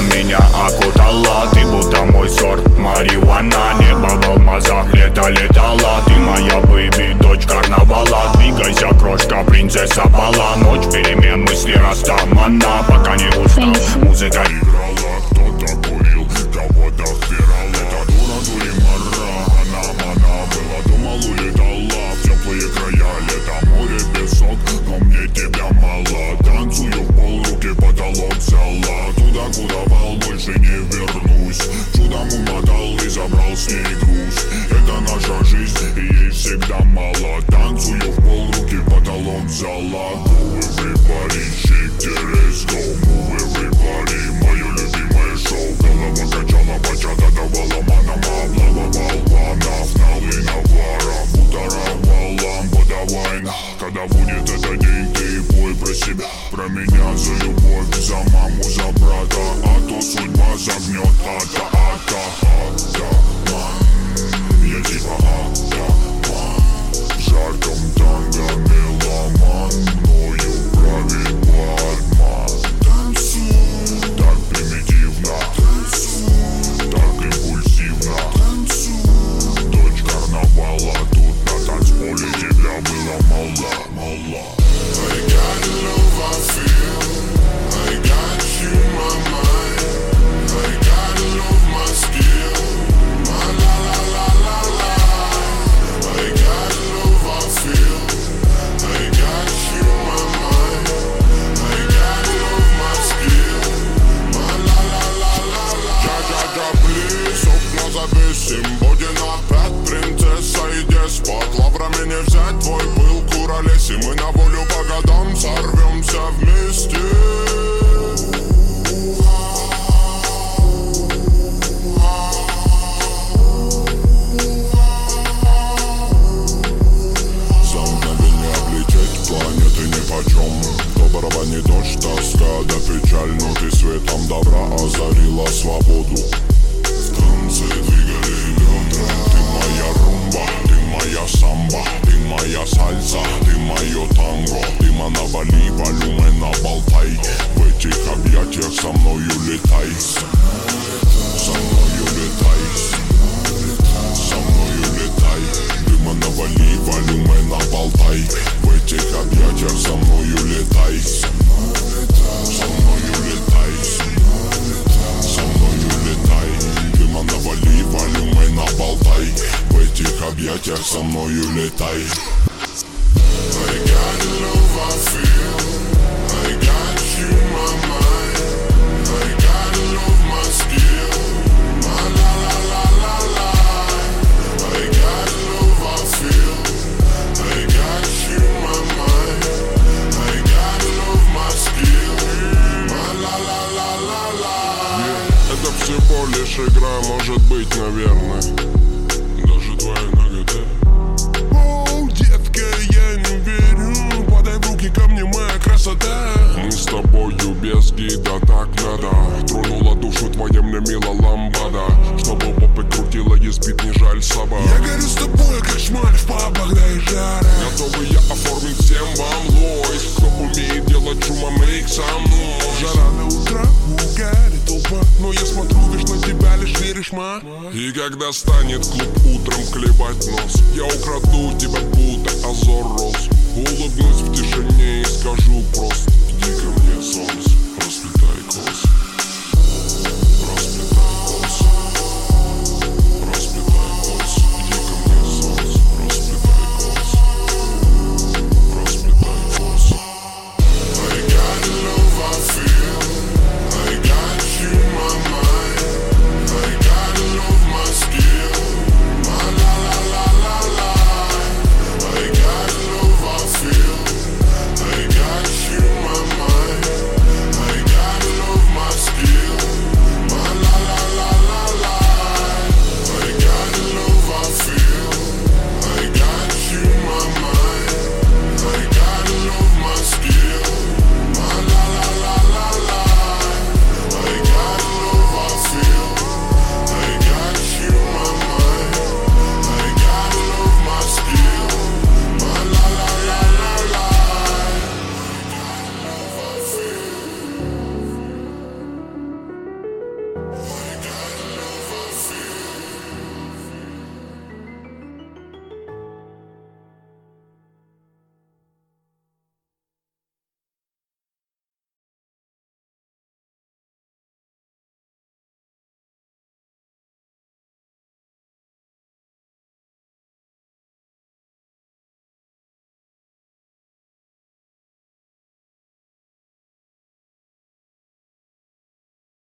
меня окутала. Ты будто мой сорт марихуана. Небо в алмазах, лето летала. Ты моя бэйби, дочь карнавала. Двигайся, крошка, принцесса бала. Ночь перемен, мысли растамана. Пока не устал, музыка играла. Кто-то курил, кого-то впирал. Это дура дуримара. Она была, думал, улетала в теплые края. Лето, море, песок, но мне тебя мало. Танцую в пол, руки потолок взяла. Туда, куда вал, больше не вернусь. Чудом умотал и забрал с ней груз. Это наша жизнь, и ей всегда мало. Танцую в пол, руки потолок взяла. Move everybody, shake the let's go. Move everybody, мое любимое шоу. Голова качала, бачата давала манама. Облава болванов, налы навара. Будоровал лампу давай. Когда будет этот день, ты пой про себя. Про меня, за любовь, за маму, за брата. А то судьба загнет, я типа атаман. В жарком танго меломан. Мною правит Батман. Танцуй, так примитивно. Танцуй, так импульсивно. Танцуй, дочь карнавала. Тут на танцполе тебя было мало. I got the love I feel. I got you in my mind. I gotta love my skill. My la la la la la. I got the love I feel. I got you in my mind. I gotta love my skill. My la la la la la. Ja, please, окна завесим. Будем опять принцесса и деспот. Лаврами не взять твой пыл, куролеси. Мы на волю по годам сорвемся вместе. За мгновение облететь планеты нипочем. Доброго не дождь, тоска да печаль. Но ты светом добра озарила свободу. В танце двигали бедра. Ты моя румба, ты моя самба. Ты моя сальса, ты мое танго. Ты навали, волюмена болтай. В этих объятиях со мною летай. Со мною летай. Со мною летай. Дыма навали, волюмена болтай. В этих объятиях со мною летай. Со мною летай. Со мною летай. Дыма навали, волюмена болтай. В этих объятиях со мною летай. I got the love I feel. I got you in my mind. I gotta love my skill. My la la la la la. I got the love I feel. I got you in my mind. I gotta love my skill. My la la la la la. Это всего лишь игра, может быть, наверное. Даже твоя нагота. Ко мне моя красота. Мы с тобою без гида, так надо. Тронула душу твоя мне мила ламбада. Чтобы попы крутила, избит не жаль собак. Я горю с тобой, как шмаль в пабах, да и жара. Готовы я оформить всем вам лой. Кто умеет делать шума, мейк со мной. Жара на утро, угарит толпа. Но я смотрю, видишь, на тебя лишь веришь, ма. И когда станет клуб утром клевать нос, я украду тебя, будто Азор Рос. Улыбнусь в тишине и скажу просто: иди ко мне, солнце.